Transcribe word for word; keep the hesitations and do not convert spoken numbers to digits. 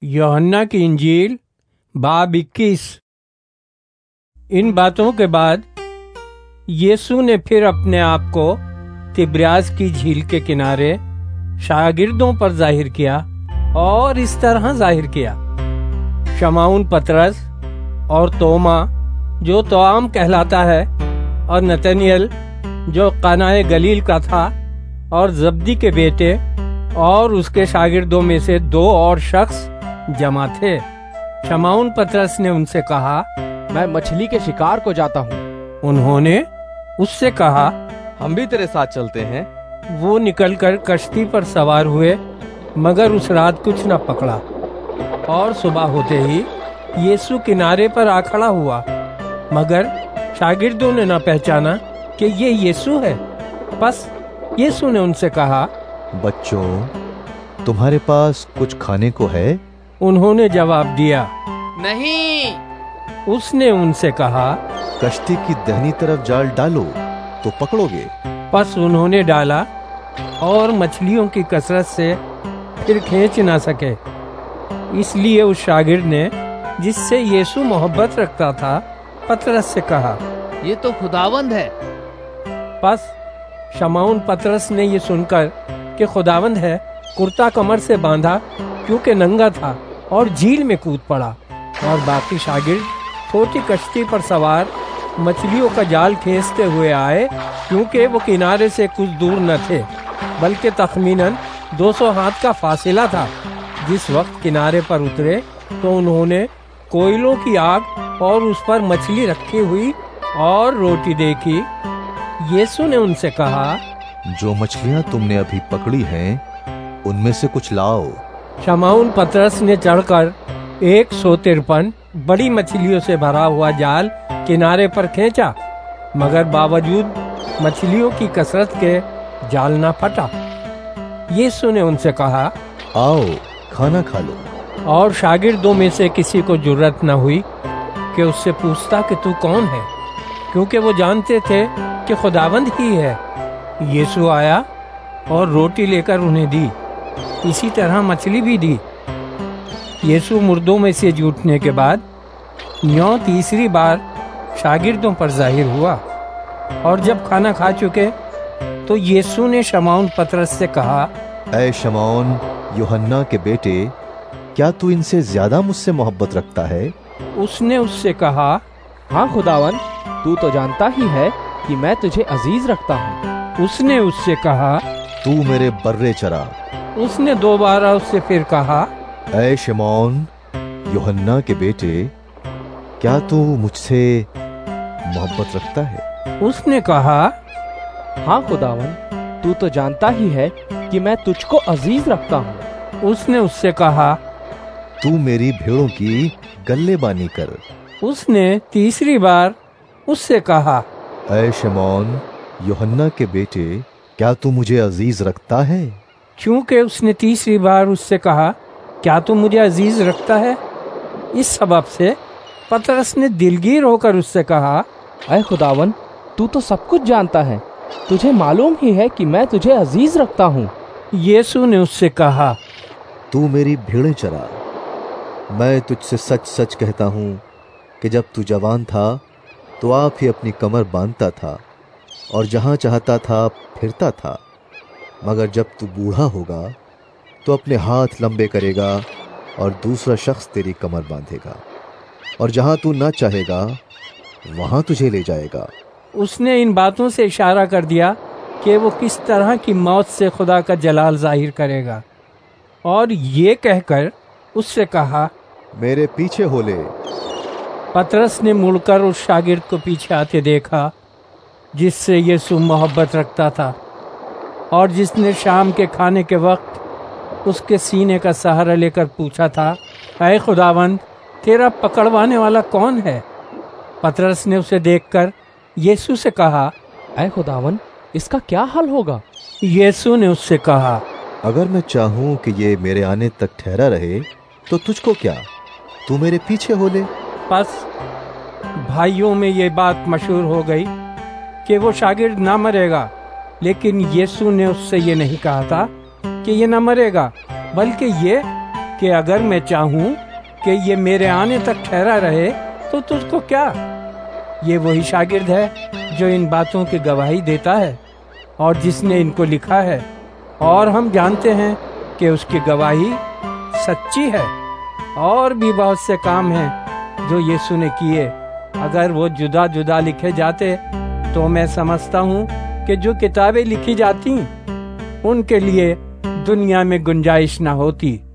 यूहन्ना की इंजील बाब इक्कीस। इन बातों के बाद यीशु ने फिर अपने आप को तिब्रियास की झील के किनारे शागिर्दों पर जाहिर किया और इस तरह जाहिर किया। शमौन पतरस और तोमा जो तोआम कहलाता है और नतनएल जो कानाए गलील का था और जब्दी के बेटे और उसके शागिर्दों में से दो और शख्स जमा थे। शमौन पतरस ने उनसे कहा, मैं मछली के शिकार को जाता हूँ। उन्होंने उससे कहा, हम भी तेरे साथ चलते हैं। वो निकलकर कश्ती पर सवार हुए, मगर उस रात कुछ न पकड़ा। और सुबह होते ही यीशु किनारे पर आ खड़ा हुआ, मगर शागिर्दों ने न पहचाना कि ये यीशु है। बस यीशु ने उनसे कहा, बच्चों, तुम्हारे पास कुछ खाने को है? उन्होंने जवाब दिया, नहीं। उसने उनसे कहा, कश्ती की दाहिनी तरफ जाल डालो तो पकड़ोगे। बस उन्होंने डाला और मछलियों की कसरत से फिर खींच ना सके। इसलिए उस शागिर्द ने जिससे यीशु मोहब्बत रखता था पतरस से कहा, ये तो खुदावंद है। बस शमौन पतरस ने ये सुनकर कि खुदावंद है, कुर्ता कमर से बांधा क्योंकि नंगा था और झील में कूद पड़ा। और बाकी शागिर्द छोटी कश्ती पर सवार मछलियों का जाल खींचते हुए आए, क्योंकि वो किनारे से कुछ दूर न थे, बल्कि तखमीनन दो सौ हाथ का फासिला था। जिस वक्त किनारे पर उतरे तो उन्होंने कोयलों की आग और उस पर मछली रखी हुई और रोटी देखी। यीशु ने उनसे कहा, जो मछलियां तुमने अभी पकड़ी हैं, उनमें से कुछ लाओ। शमौन पतरस ने चढ़कर एक सौ तिरपन बड़ी मछलियों से भरा हुआ जाल किनारे पर खींचा, मगर बावजूद मछलियों की कसरत के जाल न फटा। यीशु ने उनसे कहा, आओ खाना खा लो। और शागिर्दों में से किसी को जुर्रत न हुई कि उससे पूछता कि तू कौन है, क्योंकि वो जानते थे कि खुदावंद ही है। यीशु आया और रोटी लेकर उन्हें दी, इसी तरह मछली भी दी। यीशु मुर्दों में से जी उठने के बाद न्यों तीसरी बार शागिर्दों पर जाहिर हुआ। और जब खाना खा चुके तो यीशु ने शमौन पतरस से कहा, ऐ शमौन, यूहन्ना के बेटे, क्या तू इनसे ज्यादा मुझसे मोहब्बत रखता है? उसने उससे कहा, हाँ खुदावन, तू तो जानता ही है कि मैं तुझे अजीज रखता हूँ। उसने उससे कहा, तू मेरे बर्रे चरा। उसने दोबारा उससे फिर कहा, ऐ शमौन, यूहन्ना के बेटे, क्या तू मुझसे मोहब्बत रखता है? उसने कहा, हाँ खुदावन, तू तो जानता ही है कि मैं तुझको अजीज रखता हूँ। उसने उससे कहा, तू मेरी भेड़ों की गल्लेबानी कर। उसने तीसरी बार उससे कहा, ऐ शमौन, यूहन्ना के बेटे, क्या तू मुझे अजीज रखता है? क्योंकि उसने तीसरी बार उससे कहा, क्या तू मुझे अजीज रखता है, इस सबब से पतरस ने दिलगीर होकर उससे कहा, ऐ खुदावन, तू तो सब कुछ जानता है, तुझे मालूम ही है कि मैं तुझे अजीज रखता हूँ। यीशु ने उससे कहा, तू मेरी भेड़ें चरा। मैं तुझसे सच सच कहता हूँ कि जब तू जवान था तो आप ही अपनी कमर बांधता था और जहाँ चाहता था फिरता था, मगर जब तू बूढ़ा होगा तो अपने हाथ लंबे करेगा और दूसरा शख्स तेरी कमर बांधेगा, और जहाँ तू ना चाहेगा वहाँ तुझे ले जाएगा। उसने इन बातों से इशारा कर दिया कि वो किस तरह की मौत से खुदा का जलाल जाहिर करेगा। और ये कहकर उससे कहा, मेरे पीछे हो ले। पतरस ने मुड़कर उस शागिर्द को पीछे आते देखा जिससे यीशु मोहब्बत रखता था और जिसने शाम के खाने के वक्त उसके सीने का सहारा लेकर पूछा था, ऐ खुदावंद, तेरा पकड़वाने वाला कौन है? पतरस ने उसे देखकर यीशु से कहा, ऐ खुदावन, इसका क्या हाल होगा? यीशु ने उससे कहा, अगर मैं चाहूं कि ये मेरे आने तक ठहरा रहे तो तुझको क्या, तू मेरे पीछे हो ले। बस भाइयों में ये बात मशहूर हो गई कि वो शागिर्द ना मरेगा, लेकिन यीशु ने उससे ये नहीं कहा था कि ये ना मरेगा, बल्कि ये کہ اگر میں چاہوں کہ یہ میرے آنے تک ٹھہرا رہے تو تجھ کو کیا؟ یہ وہی شاگرد ہے جو ان باتوں کی گواہی دیتا ہے اور جس نے ان کو لکھا ہے، اور ہم جانتے ہیں کہ اس کی گواہی سچی ہے۔ اور بھی بہت سے کام ہیں جو یسوع نے کیے، اگر وہ جدا جدا لکھے جاتے تو میں سمجھتا ہوں کہ جو کتابیں لکھی جاتی ان کے لیے دنیا میں گنجائش نہ ہوتی۔